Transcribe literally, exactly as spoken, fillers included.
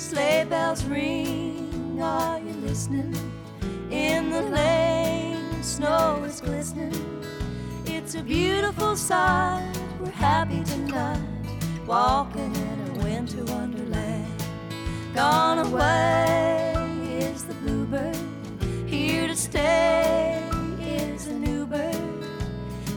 Sleigh bells ring, are you listening? In the lane, snow is glistening. It's a beautiful sight, we're happy tonight, walking in a winter wonderland. Gone